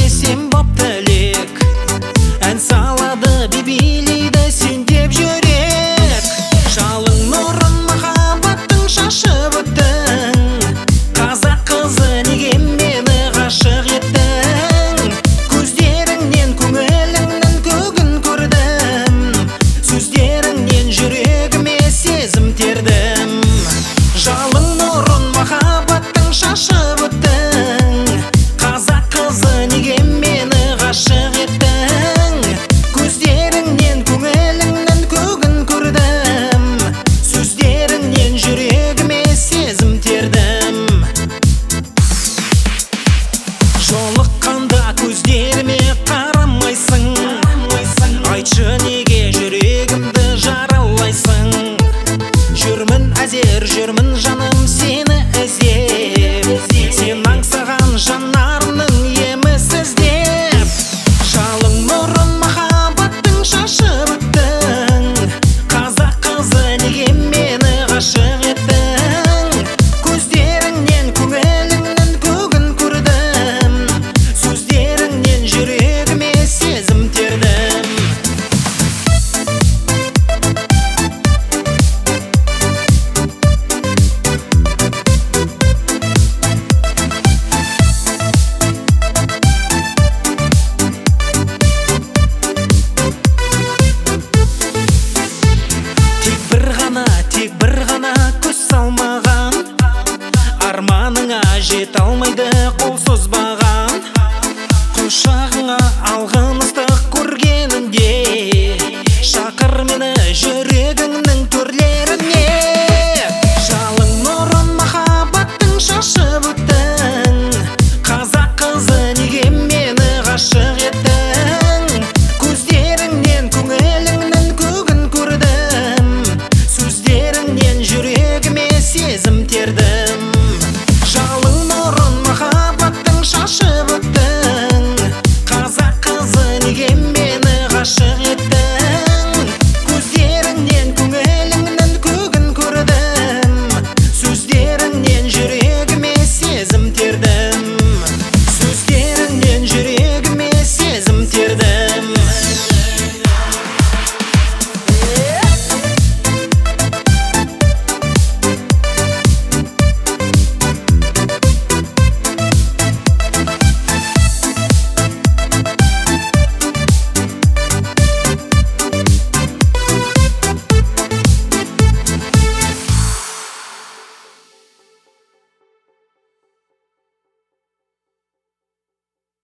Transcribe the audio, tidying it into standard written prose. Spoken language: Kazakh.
іздесем боп тілек, ән салады билейді сен деп жүрек. Жалын нұрын махаббаттың шашып өттің, қазақ қызы неге мені ғашық еттің? Көздеріңнен көңіліңнің көгін көрдім, сөздеріңнен жүрегіме сезім тердім. Жалын нұрын махаббаттың шашып өттің, қазақ қызы неге мені ғашық еттің? Көздеріңнен көңіліңнің көгін көрдім, сөздеріңнен жүрегіме сезім тердім. Жолыққанда көздеріме қарамайсың, айтшы неге жүрегімді жаралайсың? Жүрмін әзер, жүрмін жаным сені іздеп, сен аңсаған жанарымның еміс іздеп. Жалын нұрын махаббаттың шашып өттің, қазақ қызы неге мені ғашық еттің? Көздеріңнен көңіліңнің көгін көрдім, сөздеріңнен жүрегіме сезім тердім. Тек бір ғана көз салмаған, арманыңа жете алмайды қол созбаған.